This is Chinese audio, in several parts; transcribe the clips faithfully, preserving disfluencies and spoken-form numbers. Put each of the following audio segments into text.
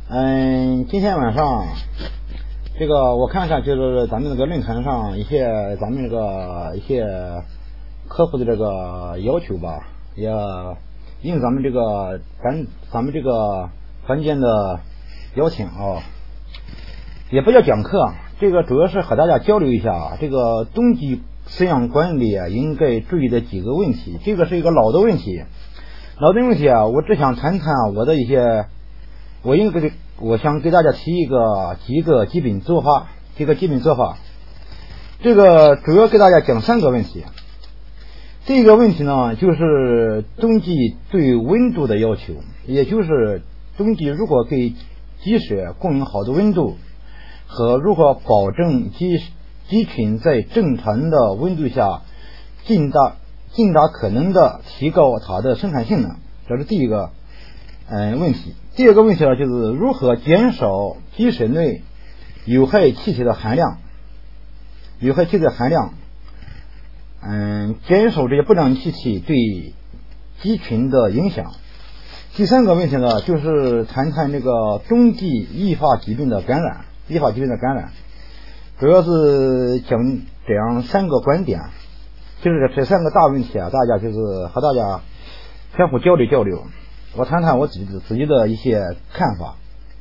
嗯，今天晚上这个我看看，就是咱们这个论坛上一些咱们这个一些客户的这个要求吧，也应咱们这个咱咱们这个团建的邀请啊，也不叫讲课，这个主要是和大家交流一下这个冬季饲养管理啊应该注意的几个问题。这个是一个老的问题，老的问题啊，我只想谈谈我的一些，我应该我想给大家提一个几个基本做法，几个基本做法。这个主要给大家讲三个问题。这个问题呢，就是冬季对温度的要求，也就是冬季如何给鸡舍供应好的温度，和如何保证鸡鸡群在正常的温度下尽大尽大可能的提高它的生产性能，这是第一个嗯问题。第二个问题呢，就是如何减少鸡舍内有害气体的含量，有害气体的含量，嗯，减少这些不良气体对鸡群的影响。第三个问题呢，就是谈谈这个冬季易发疾病的感染，易发疾病的感染，主要是讲这样三个观点，就是这三个大问题啊，大家就是和大家相互交流交流。我谈谈我自己的自己的一些看法。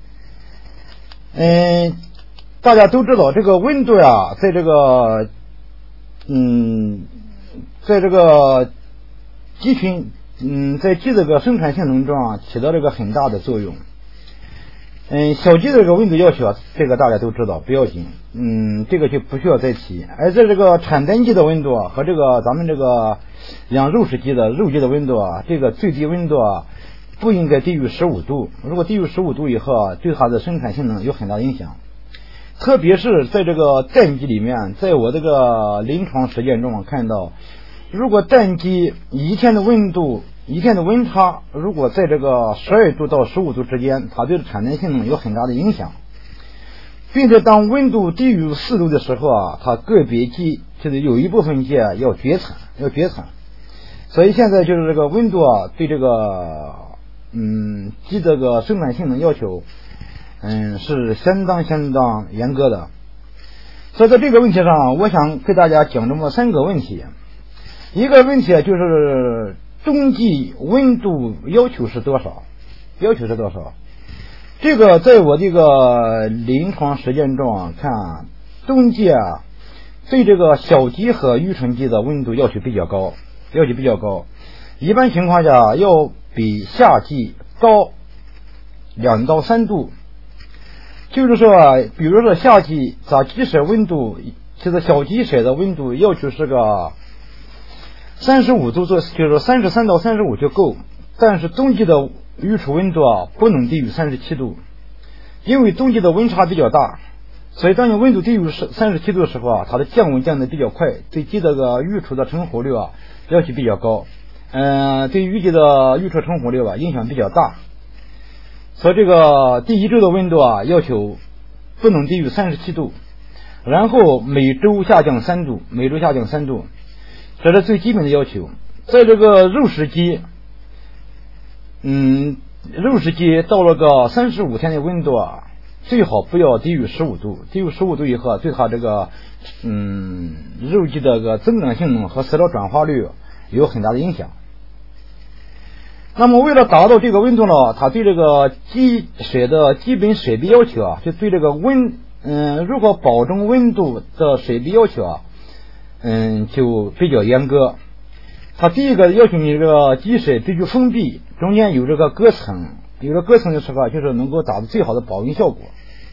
嗯，大家都知道这个温度啊，在这个嗯，在这个鸡群嗯，在鸡这个生产性能中啊，起到这个很大的作用。嗯，小鸡的这个温度要求啊，这个大家都知道，不要紧，嗯，这个就不需要再提。而在这个产蛋鸡的温度啊，和这个咱们这个养肉食鸡的肉鸡的温度啊，这个最低温度啊，不应该低于十五度。如果低于十五度以后啊，对它的生产性能有很大影响。特别是在这个蛋鸡里面，在我这个临床实践中啊看到，如果蛋鸡一天的温度一天的温差如果在这个十二度到十五度之间，它对产蛋性能有很大的影响，并且当温度低于四度的时候啊，它个别鸡就是有一部分鸡啊要绝产要绝产。所以现在就是这个温度啊，对这个嗯鸡这个生产性能要求嗯是相当相当严格的。所以在这个问题上，我想给大家讲这么三个问题。一个问题就是冬季温度要求是多少？要求是多少？这个在我这个临床实践中啊，看冬季啊，对这个小鸡和育成鸡的温度要求比较高，要求比较高。一般情况下要比夏季高两到三度。就是说啊，比如说夏季咱鸡舍温度，其实小鸡舍的温度要求是个三十五度左右，就是三十三到三十五就够。但是冬季的育雏温度啊，不能低于三十七度，因为冬季的温差比较大，所以当你温度低于三十七度的时候啊，它的降温降得比较快，对鸡这个育雏的成活率啊要求比较高，嗯、呃，对于鸡的育雏成活率啊影响比较大。所以这个第一周的温度啊，要求不能低于三十七度，然后每周下降三度，每周下降三度。这是最基本的要求。在这个肉食鸡，嗯，肉食鸡到了个三十五天的温度啊，最好不要低于十五度。低于十五度以后，对它这个嗯肉鸡的个增长性能和饲料转化率有很大的影响。那么为了达到这个温度呢，它对这个鸡舍的基本设备要求啊，就对这个温嗯如何保证温度的设备要求啊。嗯，就比较严格。它第一个要求你这个鸡舍必须封闭，中间有这个隔层，有了隔层的时候就是能够达到最好的保温效果。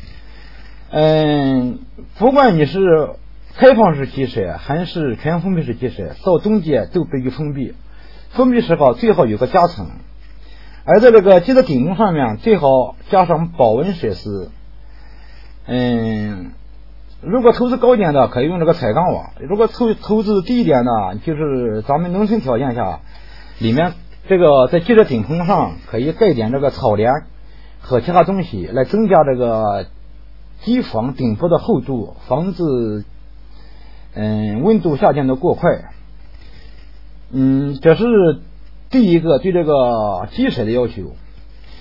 嗯，不管你是开放式鸡舍还是全封闭式鸡舍，到冬季都必须封闭。封闭时候最好有个夹层，而在这个鸡的顶部上面最好加上保温设施。嗯。如果投资高一点的，可以用这个彩钢网；如果投投资低一点的，就是咱们农村条件下，里面这个在鸡舍顶棚上可以盖点这个草帘和其他东西，来增加这个鸡房顶部的厚度，防止嗯温度下降的过快。嗯，这是第一个对这个鸡舍的要求。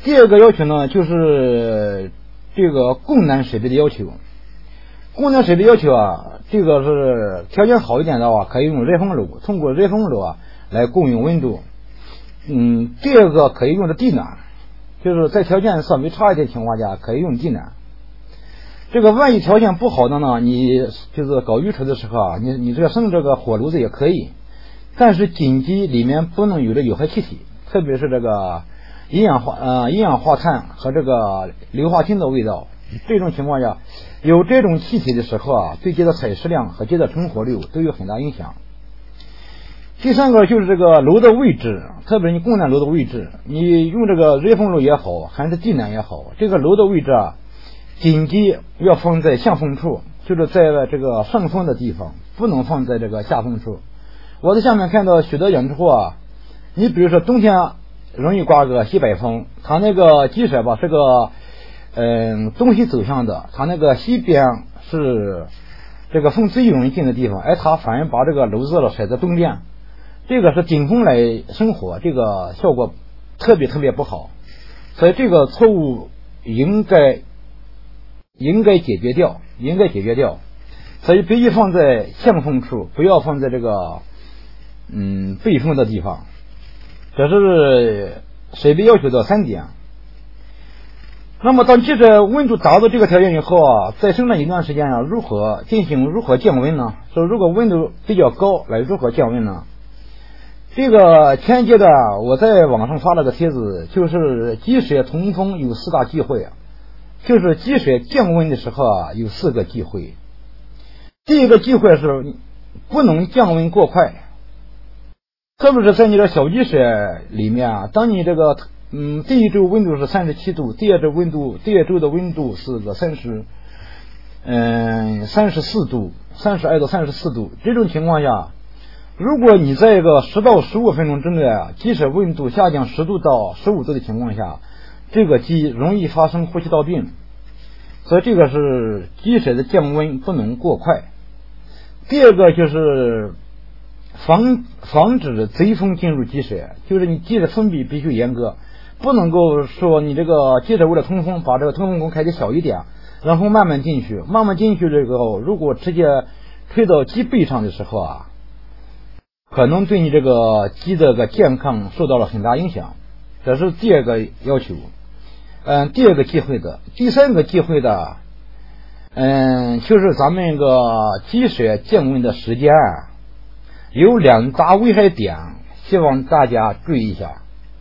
第二个要求呢，就是这个供暖设备的要求。供暖设备要求啊，这个是条件好一点的话，可以用热风炉，通过热风炉啊来供应温度。嗯，第二个可以用的地暖，就是在条件稍微差一点情况下，可以用地暖。这个万一条件不好的呢，你就是搞育雏的时候啊，你你这个生这个火炉子也可以，但是紧急里面不能有的有害气体，特别是这个一氧化呃一氧化碳和这个硫化氢的味道。这种情况下，有这种气体的时候啊，对鸡的采食量和鸡的成活率都有很大影响。第三个就是这个炉的位置，特别是你供暖炉的位置，你用这个热风炉也好，还是地暖也好，这个炉的位置啊，紧急要放在向风处，就是在这个上风的地方，不能放在这个下风处。我在下面看到许多养殖户啊，你比如说冬天容易刮个西北风，它那个鸡舍吧是个嗯东西走向的，它那个西边是这个风最容易进的地方，而它反而把这个炉子了甩在东边，这个是顶风来生火，这个效果特别特别不好，所以这个错误应该应该解决掉，应该解决掉。所以必须放在向风处，不要放在这个嗯背风的地方。这是设备要求的三点。那么当鸡舍温度达到这个条件以后啊，在生产一段时间啊，如何进行如何降温呢？说如果温度比较高，来如何降温呢？这个前阶段我在网上发了个帖子，就是鸡舍通风有四大忌讳啊，就是鸡舍降温的时候啊，有四个忌讳。第一个忌讳是不能降温过快，特别是在你的小鸡舍里面啊，当你这个嗯，第一周温度是三十七度，第二周温度，第二周的温度是个三十，嗯，三十四度，三十二到三十四度。这种情况下，如果你在一个十到十五分钟之内啊，鸡舍温度下降十度到十五度的情况下，这个鸡容易发生呼吸道病，所以这个是鸡舍的降温不能过快。第二个就是防防止贼风进入鸡舍，就是你鸡舍封闭必须严格。不能够说你这个鸡舍为了通风，把这个通风孔开的小一点，然后慢慢进去，慢慢进去这个如果直接吹到鸡背上的时候啊，可能对你这个鸡的个健康受到了很大影响。这是第二个要求。嗯，第二个忌讳的。第三个忌讳的，嗯，就是咱们个鸡舍降温的时间有两大危害点，希望大家注意一下。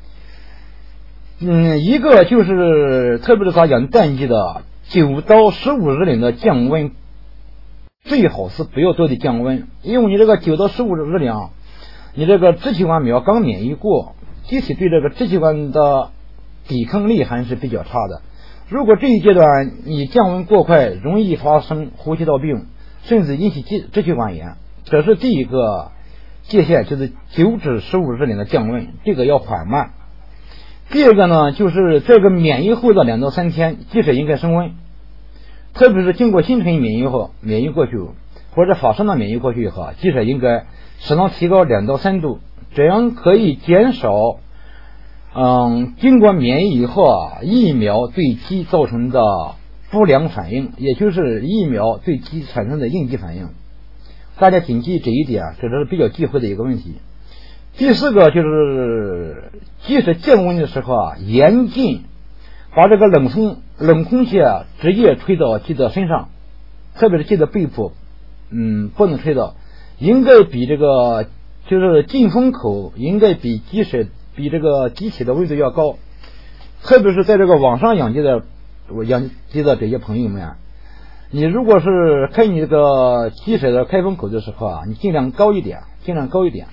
嗯，一个就是特别是咱养蛋鸡的九到十五日龄的降温，最好是不要多的降温，因为你这个九到十五日龄，你这个支气管苗刚免疫过，机体对这个支气管的抵抗力还是比较差的。如果这一阶段你降温过快，容易发生呼吸道病，甚至引起支气管炎。这是第一个界限，就是九至十五日龄的降温，这个要缓慢。第二个呢，就是这个免疫后的两到三天，鸡舍应该升温，特别是经过新陈免疫后，免疫过去或者发生了免疫过去以后，鸡舍应该适当提高两到三度，这样可以减少，嗯，经过免疫以后啊，疫苗对鸡造成的不良反应，也就是疫苗对鸡产生的应激反应。大家谨记这一点，这是比较忌讳的一个问题。第四个就是鸡舍降温的时候啊，严禁把这个冷风冷空气啊直接吹到鸡的身上，特别是鸡的背部，嗯，不能吹到，应该比这个就是进风口应该比鸡舍比这个鸡体的温度要高，特别是在这个网上养鸡的我养鸡的这些朋友们，你如果是开你这个鸡舍的开风口的时候啊，你尽量高一点，尽量高一点。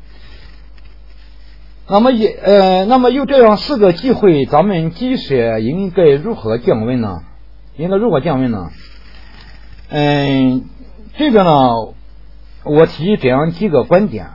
那么也呃，那么有这样四个忌讳，咱们鸡舍应该如何降温呢？应该如何降温呢？嗯，这个呢，我提这样几个观点。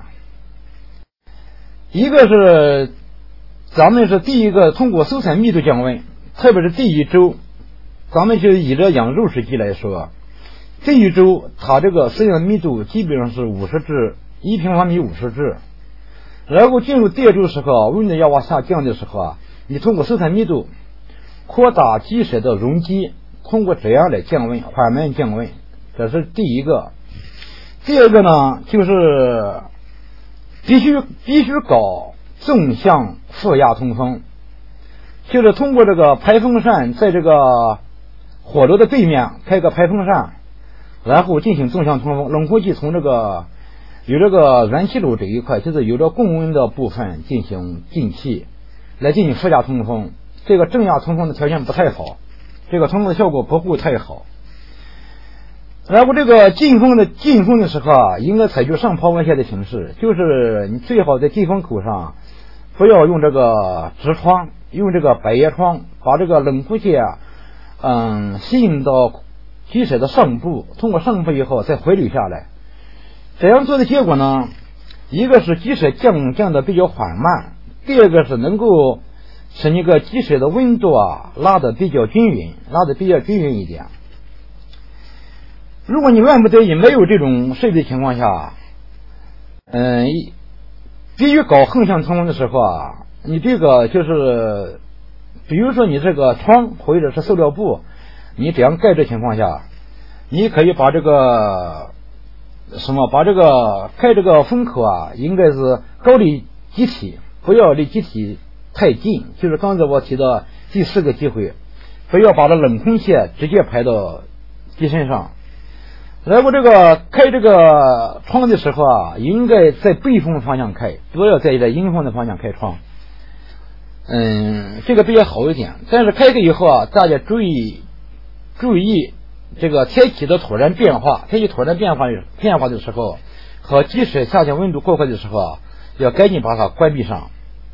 一个是，咱们是第一个通过生产密度降温，特别是第一周，咱们就以这养肉食鸡来说，第一周它这个饲养密度基本上是五十只，一平方米五十只。然后进入第二周的时候，温度要往下降的时候啊， 你通过生产密度扩大鸡舍的容积，通过这样来降温，缓慢降温，这是第一个。第二个呢，就是必须必须搞纵向负压通风，就是通过这个排风扇在这个火炉的对面开个排风扇，然后进行纵向通风。冷空气从这个有这个燃气炉这一块，就是有着供温的部分进行进气，来进行负压通风。这个正压通风的条件不太好，这个通风的效果不会太好。然后这个进风的进风的时候啊，应该采取上抛温下的形式，就是你最好在进风口上不要用这个直窗，用这个百叶窗，把这个冷空气啊，嗯，吸引到鸡舍的上部，通过上部以后再回流下来。这样做的结果呢，一个是鸡舍降降的比较缓慢，第二个是能够使那个鸡舍的温度啊拉得比较均匀，拉得比较均匀一点。如果你万不得已没有这种设备情况下，嗯，必须搞横向通风的时候啊，你这个就是比如说你这个窗或者是塑料布，你这样盖着情况下，你可以把这个什么把这个开这个风口啊，应该是高离机体，不要离机体太近，就是刚才我提的第四个机会，不要把这冷空气直接排到机身上。然后这个开这个窗的时候啊，应该在背风方向开，不要在这迎风的方向开窗。嗯，这个比较好一点。但是开开以后啊，大家注意注意这个天气的突然变化，天气突然变化变化的时候，和即使下降温度过快的时候啊，要赶紧把它关闭上。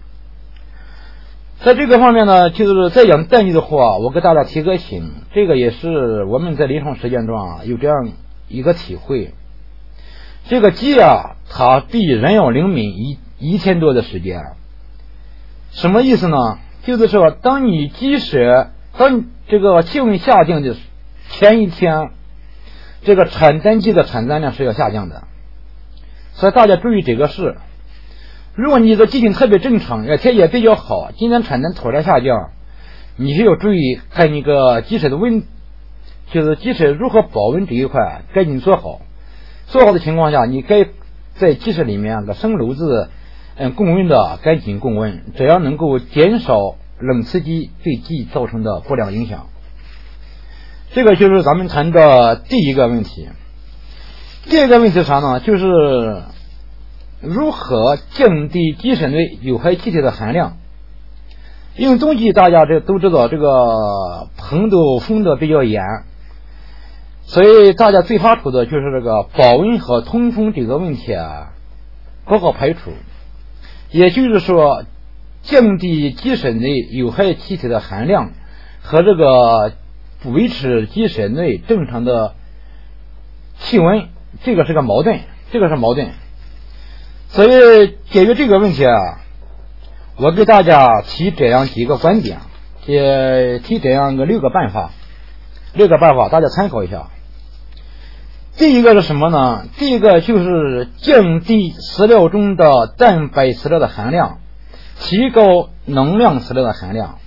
在这个方面呢，就是在养蛋鸡的话，我给大家提个醒，这个也是我们在临床实践中啊有这样一个体会。这个鸡啊，它比人要灵敏一一天多的时间。什么意思呢？就是说，当你鸡舍当这个气温下降的前一天，这个产蛋鸡的产蛋量是要下降的，所以大家注意这个事。如果你的鸡群特别正常，天气也比较好，今天产蛋突然下降，你需要注意看那个鸡舍的温，就是鸡舍如何保温这一块赶紧做好。做好的情况下，你该在鸡舍里面个生炉子嗯供温的赶紧供温，这样能够减少冷刺激对鸡造成的不良影响。这个就是咱们谈的第一个问题。第二个问题是啥呢？就是如何降低鸡舍内有害气体的含量。因为冬季大家这都知道，这个棚都封的比较严，所以大家最怕出的就是这个保温和通风这个问题啊不好排除。也就是说，降低鸡舍内有害气体的含量和这个维持鸡舍内正常的气温，这个是个矛盾，这个是矛盾。所以解决这个问题啊，我给大家提这样几个观点，也提这样个六个办法，六个办法大家参考一下。第一个是什么呢？第一个就是降低饲料中的蛋白饲料的含量，提高能量饲料的含量。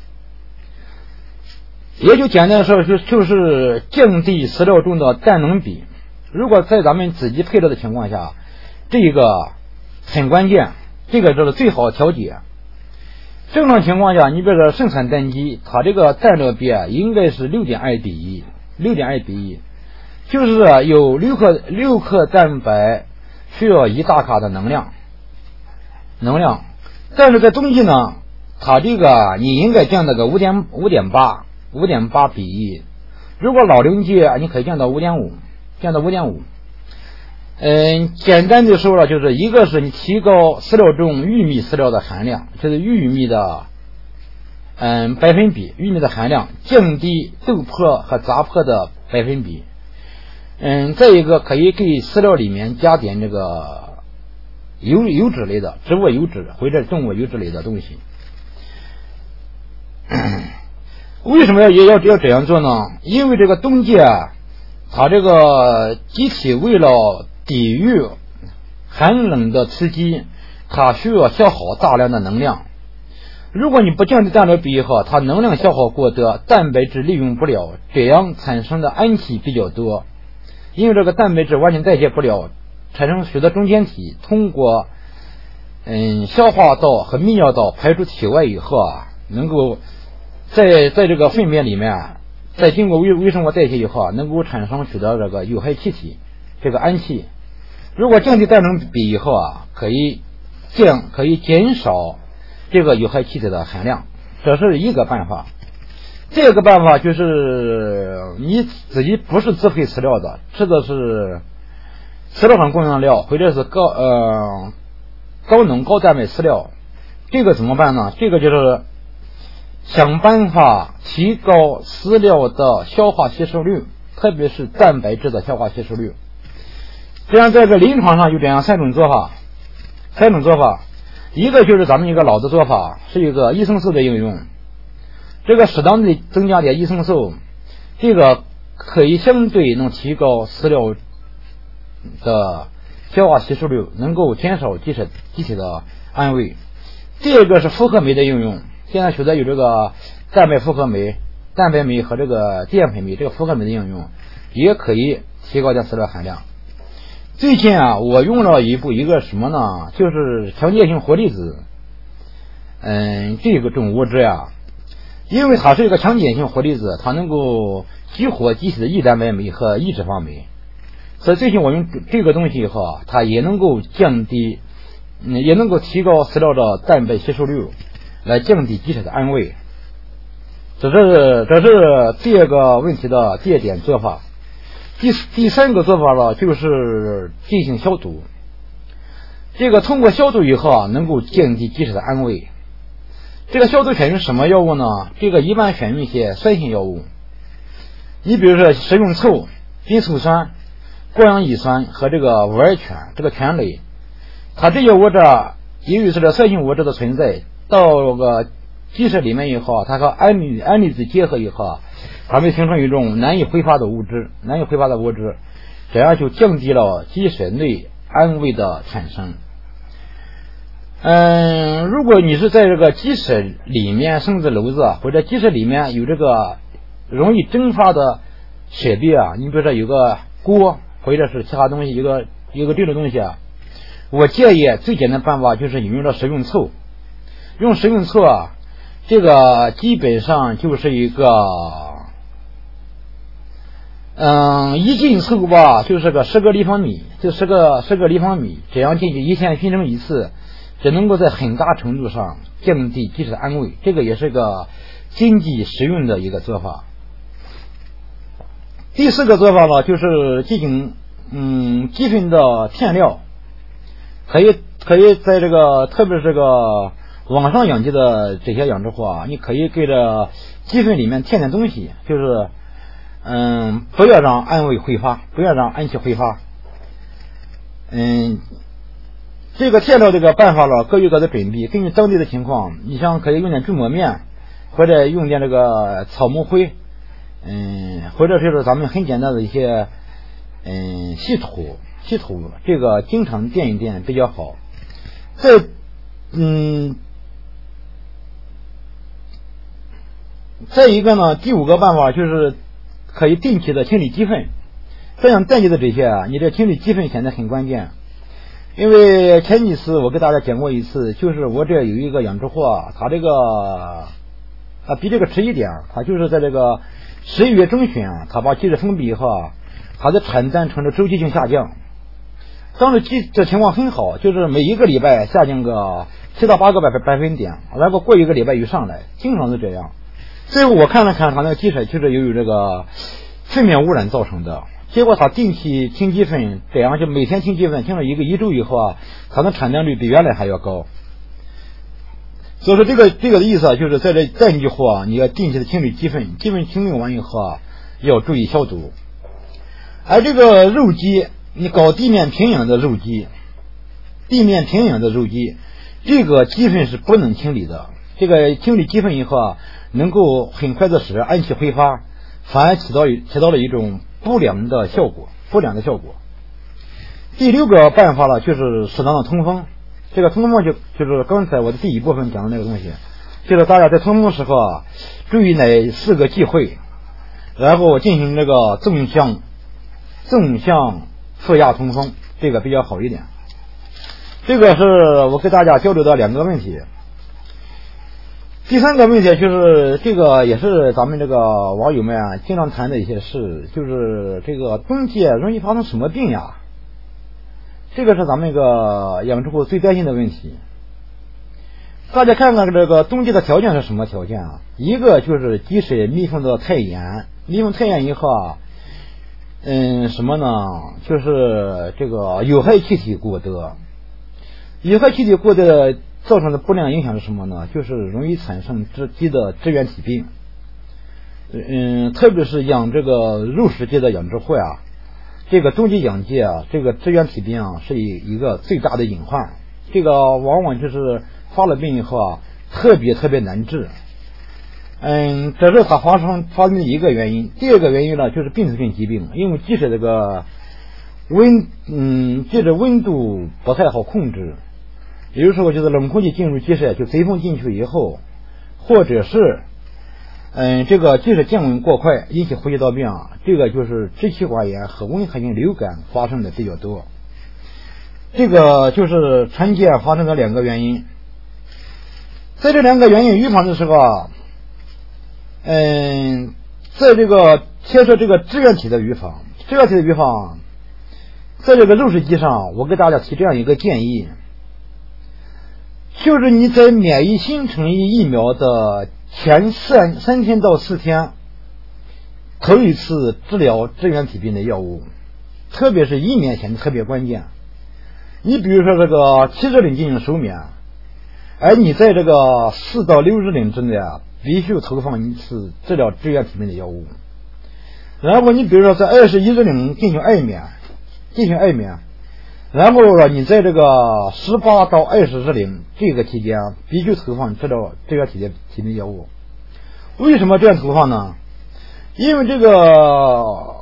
也就简单的说，就就是降低饲料中的蛋能比。如果在咱们自己配料的情况下，这个很关键，这个就是最好调节。正常情况下，你比如说生产蛋鸡，它这个蛋料比啊应该是六点二比一，六点二比一，就是有六克六克蛋白需要一大卡的能量，能量。但是在冬季呢，它这个你应该降到个五点五点八，五点八比一。如果老龄鸡，你可以降到五点五，降到五点五。嗯，简单的说了，就是一个是你提高饲料中玉米饲料的含量，就是玉米的嗯百分比，玉米的含量，降低豆粕和杂粕的百分比。嗯，再一个可以给饲料里面加点这个油油脂类的，植物油脂或者动物油脂类的东西。为什么要也要要这样做呢？因为这个冬季啊，它这个机体为了抵御寒冷的刺激，它需要消耗大量的能量。 如果你不降低蛋白比以后，它能量消耗过多，蛋白质利用不了，这样产生的氨气比较多。因为这个蛋白质完全代谢不了，产生许多中间体，通过嗯消化道和泌尿道排出体外以后啊，能够在在这个粪便里面，在经过微微生物代谢以后啊，能够产生许多这个有害气体，这个氨气。如果降低蛋白比以后啊，可以降可以减少这个有害气体的含量，这是一个办法。这个办法就是你自己不是自费饲料的，吃的是饲料上供应料或者是高呃高能高蛋白饲料，这个怎么办呢？这个就是想办法提高饲料的消化吸收率，特别是蛋白质的消化吸收率。这样在这临床上有这样三种做法，三种做法，一个就是咱们一个老的做法，是一个益生素的应用。这个适当的增加点益生素，这个可以相对能提高饲料的消化吸收率，能够减少机体机体的氨味。第二个是复合酶的应用，现在现在有这个蛋白复合酶、蛋白酶和这个淀粉酶，这个复合酶的应用也可以提高点饲料含量。最近啊，我用了一部一个什么呢？就是强碱性活离子，嗯，这个种物质呀。因为它是一个强碱性活离子，它能够激活机体的异蛋白酶和异脂肪酶，所以最近我用这个东西以后啊，它也能够降低，嗯，也能够提高饲料的蛋白吸收率，来降低机体的氨味。这是这是第二个问题的第二点做法。第第三个做法呢，就是进行消毒。这个通过消毒以后啊，能够降低机体的氨味。这个消毒选用什么药物呢？这个一般选用一些酸性药物，你比如说食用醋、吡醋酸、过氧乙酸和这个五二醛，这个醛类，它这些物质由于是这酸性物质的存在，到这个鸡舍里面以后，它和氨离氨离子结合以后，它会形成一种难以挥发的物质，难以挥发的物质，这样就降低了鸡舍内氨味的产生。嗯，如果你是在这个鸡舍里面生的篓子，或者鸡舍里面有这个容易蒸发的设备啊，你比如说有个锅或者是其他东西，一个一个这种东西啊，我建议最简单的办法就是引用到食用醋。用食用醋啊，这个基本上就是一个嗯一斤醋吧，就是个十个立方米，就十个十个立方米，这样进去一天熏蒸一次，这能够在很大程度上降低鸡体的氨味，这个也是个经济实用的一个做法。第四个做法呢，就是进行嗯鸡粪的填料，可以可以在这个特别是这个网上养鸡的这些养殖户啊，你可以给这鸡粪里面填点东西，就是嗯不要让氨味挥发，不要让氨气挥发。嗯。这个填料这个办法了，各有各的准备，根据当地的情况，你像可以用点锯末面，或者用点这个草木灰，嗯，或者是咱们很简单的一些嗯稀土，稀土这个经常垫一垫比较好。再嗯，再一个呢，第五个办法就是可以定期的清理鸡粪，这样淡季的这些啊，你这清理鸡粪现在很关键。因为前几次我给大家讲过一次，就是我这有一个养殖户啊，他这个啊比这个迟一点，他就是在这个十一月中旬啊，他把鸡舍封闭以后啊，他的产蛋呈着周期性下降。当时鸡这情况很好，就是每一个礼拜下降个七到八个百百分点，然后过一个礼拜又上来，经常是这样。最后我看了看他那个鸡舍，就是由于这个粪便污染造成的。结果他定期清鸡粪，这样就每天清鸡粪，清了一个一周以后啊，他的产蛋率比原来还要高。所以说这个这个的意思啊，就是在这淡季户啊，你要定期的清理鸡粪，鸡粪清理完以后啊，要注意消毒。而这个肉鸡，你搞地面平养的肉鸡，地面平养的肉鸡，这个鸡粪是不能清理的。这个清理鸡粪以后啊，能够很快的使氨气挥发，反而起到起到了一种不良的效果，不良的效果。第六个办法呢，就是适当的通风。这个通风就就是刚才我的第一部分讲的那个东西， 就是大家在通风时候啊，注意哪四个忌讳，然后进行这个纵向纵向负压通风，这个比较好一点。这个是我给大家交流的两个问题。第三个问题就是这个也是咱们这个网友们啊经常谈的一些事，就是这个冬季容易发生什么病呀？这个是咱们一个养殖户最担心的问题。大家看看这个冬季的条件是什么条件啊？一个就是积水密封的太严，密封太严以后啊，嗯，什么呢？就是这个有害气体过多。有害气体过多造成的不良影响是什么呢？就是容易产生织鸡的支原体病。嗯，特别是养这个肉食鸡的养殖户啊，这个冬季养鸡啊，这个支原体病啊是一个最大的隐患。这个往往就是发了病以后啊，特别特别难治。嗯，这是它发生发生的一个原因。第二个原因呢，就是病毒性疾病，因为鸡舍这个温嗯，这个温度不太好控制。有时候就是冷空气进入鸡舍，就贼风进去以后，或者是嗯，这个鸡舍降温过快，引起呼吸道病，这个就是支气管炎和温和性流感发生的比较多。这个就是常见发生的两个原因。在这两个原因预防的时候啊，嗯，在这个牵涉这个支原体的预防，支原体的预防，在这个肉食鸡上，我给大家提这样一个建议。就是你在免疫新陈疫苗的前三三天到四天，头一次治疗支原体病的药物，特别是一年前特别关键。你比如说这个七日龄进行首免，而你在这个四到六日龄之内啊，必须投放一次治疗支原体病的药物。然后你比如说在二十一日龄进行二免，进行二免。然后你在这个十八到二十日龄这个期间必须投放治疗支原体的体病药物。为什么这样投放呢？因为这个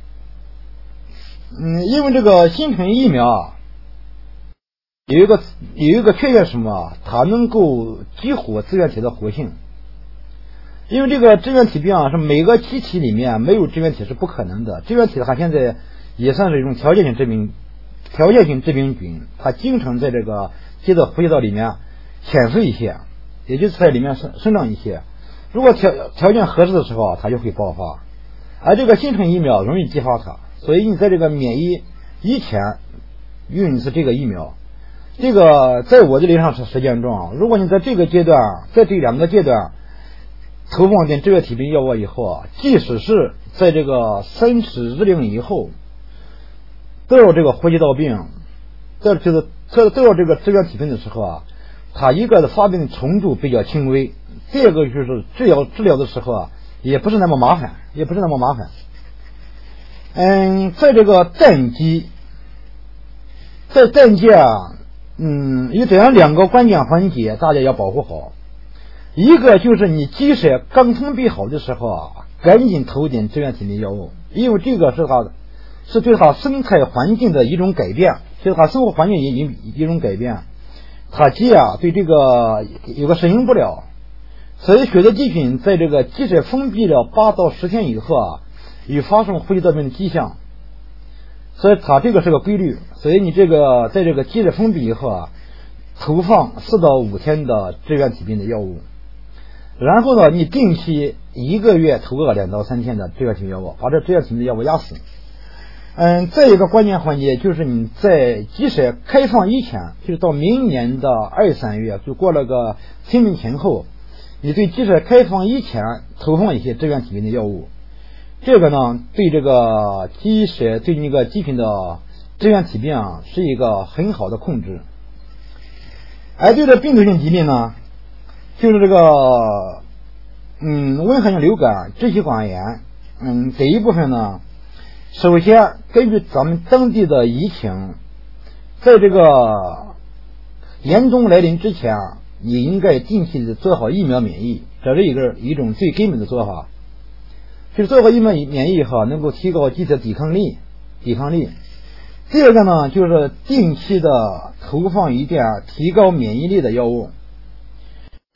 嗯，因为这个新陈疫苗啊，有一个有一个缺陷是什么？它能够激活支原体的活性。因为这个支原体病啊，是每个机体里面没有支原体是不可能的。支原体它现在也算是一种条件性致病。条件性致病菌，它经常在这个鸡的呼吸道里面潜伏一些，也就是在里面生生长一些。如果条条件合适的时候，它就会爆发。而这个新陈疫苗容易激发它，所以你在这个免疫以前用一次这个疫苗。这个在我的临床实践中，如果你在这个阶段，在这两个阶段投放点支原体病药物以后啊，即使是在这个三十日龄以后，得到这个呼吸道病，得就是得到这个支原体病的时候啊，它一个的发病程度比较轻微，第二个就是治疗治疗的时候啊，也不是那么麻烦，也不是那么麻烦。嗯，在这个蛋鸡，在蛋鸡啊，嗯，有这样两个关键环节，大家要保护好。一个就是你鸡舍刚封闭好的时候啊，赶紧投点支原体病药物，因为这个是它的。是对它生态环境的一种改变，就是它生活环境一一一种改变。它鸡啊对这个有个适应不了，所以血的鸡群在这个鸡舍封闭了八到十天以后啊，有发生呼吸道病的迹象。所以它这个是个规律，所以你这个在这个鸡舍封闭以后啊，投放四到五天的支原体病的药物，然后呢，你定期一个月投个两到三天的支原体病药物，把这支原体病的药物压死。嗯，再一个关键环节就是你在鸡舍开放以前，就是到明年的二三月，就过了个清明前后，你对鸡舍开放以前投放一些支原体病的药物，这个呢，对这个鸡舍对那个鸡群的支原体病啊，是一个很好的控制。而对这病毒性疾病呢，就是这个嗯温和性流感、支气管炎，嗯这一部分呢。首先，根据咱们当地的疫情，在这个严冬来临之前，你应该定期的做好疫苗免疫，这是一个一种最根本的做法。就是做好疫苗免疫以后，能够提高鸡的抵抗力，抵抗力。第二个呢，就是定期的投放一点提高免疫力的药物。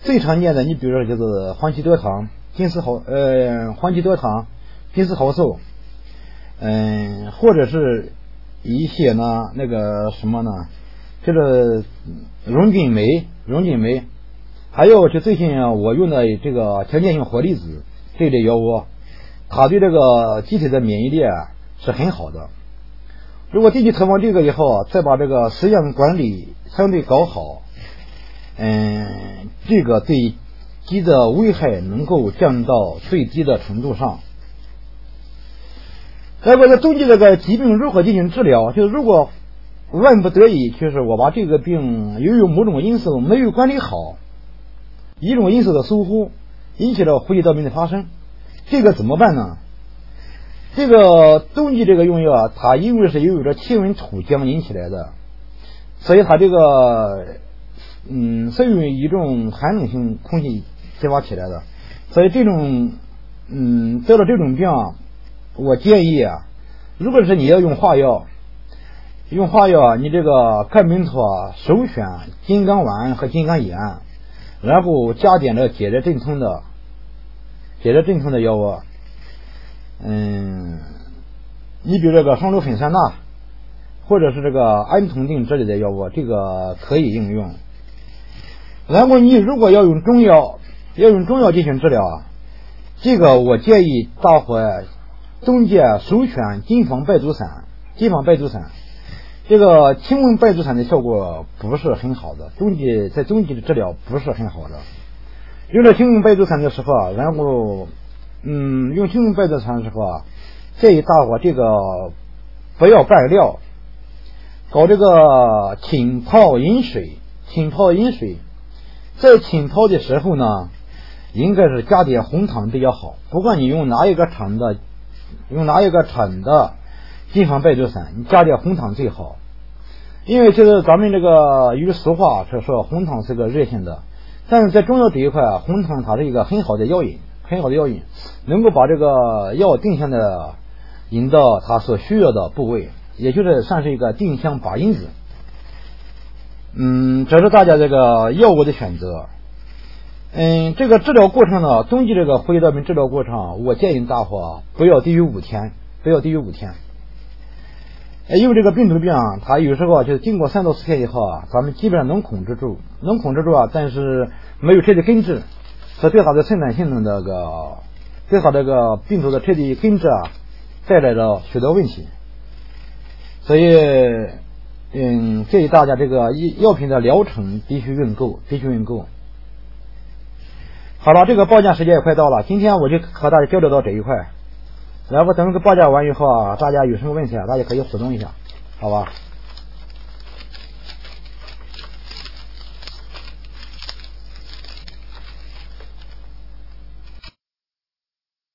最常见的，你比如说就是黄芪多糖、金丝猴呃黄芪多糖、金丝猴素，嗯、呃，或者是一些呢那个什么呢，就是溶菌酶、溶菌酶，还有就最近我用的这个条件性活力子这类药物，它对这个机体的免疫力啊是很好的。如果定期投放这个以后，再把这个食养管理相对搞好，嗯，这个对鸡的危害能够降到最低的程度上。再过在冬季这个疾病如何进行治疗，就是如果万不得已，就是我把这个病由于某种因素没有管理好，一种因素的疏忽引起了呼吸道病的发生，这个怎么办呢？这个冬季这个用药啊，它因为是由于这气温土降引起来的，所以它这个嗯是由于一种寒冷性空气激发起来的，所以这种嗯得了这种病，我建议啊，如果是你要用化药，用化药啊，你这个看病图啊，首选金刚丸和金刚饮，然后加点这解热镇痛的解热镇痛的药物。嗯，你比如这个双硫粉酸钠，或者是这个安酮定之类的药物，这个可以应用。然后你如果要用中药，要用中药进行治疗啊，这个我建议大伙冬季首选金防败毒散。金防败毒散，这个清瘟败毒散的效果不是很好的，冬季在冬季的治疗不是很好的。用这清瘟败毒散的时候啊，然后嗯，用清瘟败毒散的时候啊，建议大伙这个不要拌料，搞这个浸泡饮水，浸泡饮水，在浸泡的时候呢，应该是加点红糖比较好。不管你用哪一个厂的，用哪一个厂的金防败毒散，你加点红糖最好。因为就是咱们这个有俗话是说红糖是个热性的，但是在中药这一块啊，红糖它是一个很好的药引，很好的药引，能够把这个药定向的引到它所需要的部位，也就是算是一个定向靶因子。嗯，这是大家这个药物的选择。嗯，这个治疗过程呢，冬季这个呼吸道病治疗过程，我建议大伙不要低于五天，不要低于五天。因为这个病毒病啊，它有时候就是经过三到四天以后啊，咱们基本上能控制住，能控制住啊，但是没有彻底根治，这对它的生产性的这个，对它这个病毒的彻底根治啊，带来了许多问题。所以，嗯，建议大家这个药品的疗程必须认购，必须认购。好了，这个报价时间也快到了，今天我就和大家交流到这一块。然后等这个报价完以后啊，大家有什么问题啊，大家可以互动一下，好吧？